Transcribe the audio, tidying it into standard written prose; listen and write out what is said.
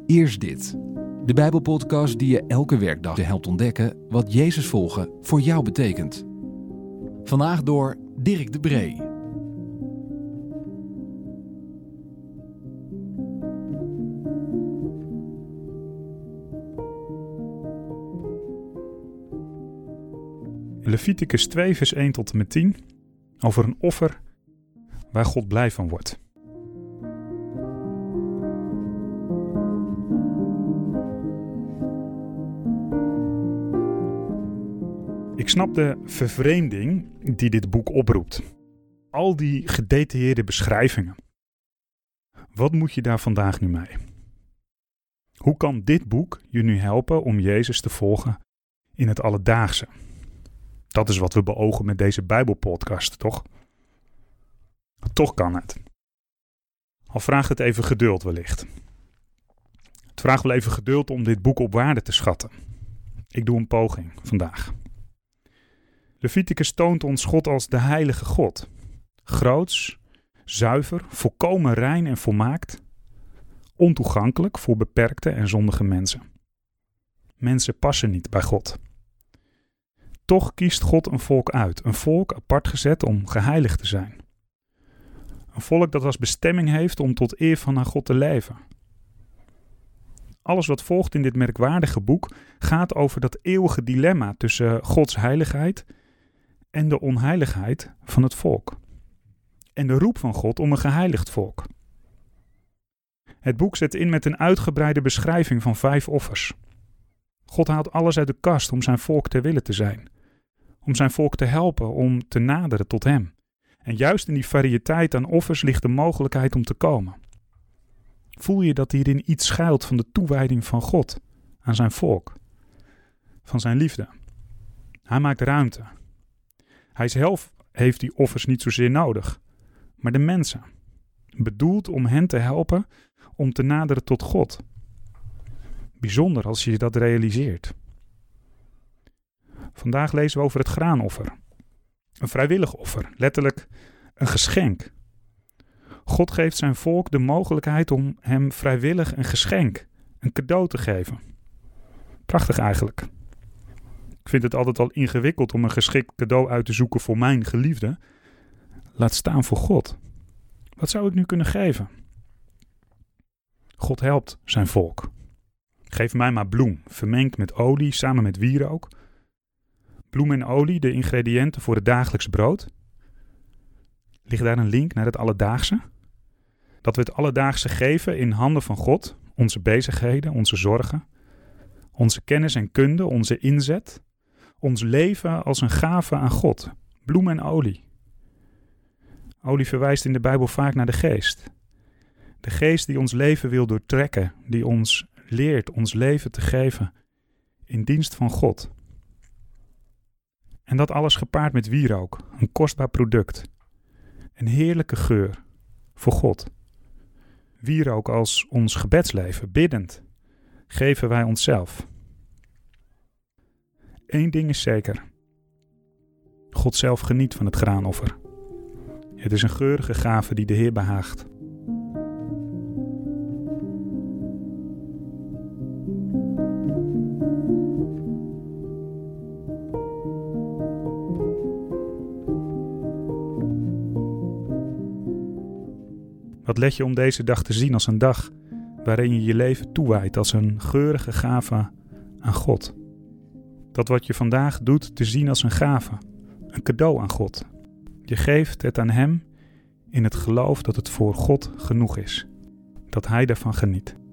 Eerst dit. De Bijbelpodcast die je elke werkdag helpt ontdekken wat Jezus volgen voor jou betekent. Vandaag door Dirk de Bree. Leviticus 2 vers 1 tot en met 10 over een offer waar God blij van wordt. Ik snap de vervreemding die dit boek oproept. Al die gedetailleerde beschrijvingen. Wat moet je daar vandaag nu mee? Hoe kan dit boek je nu helpen om Jezus te volgen in het alledaagse? Dat is wat we beogen met deze Bijbelpodcast, toch? Toch kan het. Al vraagt het even geduld wellicht. Het vraagt wel even geduld om dit boek op waarde te schatten. Ik doe een poging vandaag. Leviticus toont ons God als de heilige God. Groots, zuiver, volkomen rein en volmaakt. Ontoegankelijk voor beperkte en zondige mensen. Mensen passen niet bij God. Toch kiest God een volk uit. Een volk apart gezet om geheiligd te zijn. Een volk dat als bestemming heeft om tot eer van haar God te leven. Alles wat volgt in dit merkwaardige boek gaat over dat eeuwige dilemma tussen Gods heiligheid en de onheiligheid van het volk. En de roep van God om een geheiligd volk. Het boek zet in met een uitgebreide beschrijving van 5 offers. God haalt alles uit de kast om zijn volk ter wille te zijn. Om zijn volk te helpen om te naderen tot hem. En juist in die variëteit aan offers ligt de mogelijkheid om te komen. Voel je dat hierin iets schuilt van de toewijding van God aan zijn volk? Van zijn liefde. Hij maakt ruimte. Hij zelf heeft die offers niet zozeer nodig, maar de mensen. Bedoeld om hen te helpen om te naderen tot God. Bijzonder als je dat realiseert. Vandaag lezen we over het graanoffer. Een vrijwillig offer, letterlijk een geschenk. God geeft zijn volk de mogelijkheid om hem vrijwillig een geschenk, een cadeau te geven. Prachtig eigenlijk. Ik vind het altijd al ingewikkeld om een geschikt cadeau uit te zoeken voor mijn geliefde. Laat staan voor God. Wat zou ik nu kunnen geven? God helpt zijn volk. Geef mij maar bloem, vermengd met olie, samen met wierook. Bloem en olie, de ingrediënten voor het dagelijks brood. Ligt daar een link naar het alledaagse? Dat we het alledaagse geven in handen van God, onze bezigheden, onze zorgen, onze kennis en kunde, onze inzet, ons leven als een gave aan God. Bloem en olie. Olie verwijst in de Bijbel vaak naar de geest. De geest die ons leven wil doortrekken, die ons leert ons leven te geven in dienst van God. En dat alles gepaard met wierook, een kostbaar product. Een heerlijke geur voor God. Wierook als ons gebedsleven, biddend, geven wij onszelf. Eén ding is zeker. God zelf geniet van het graanoffer. Het is een geurige gave die de Heer behaagt. Wat let je om deze dag te zien als een dag waarin je je leven toewijdt als een geurige gave aan God? Dat wat je vandaag doet te zien als een gave, een cadeau aan God. Je geeft het aan hem in het geloof dat het voor God genoeg is, dat hij daarvan geniet.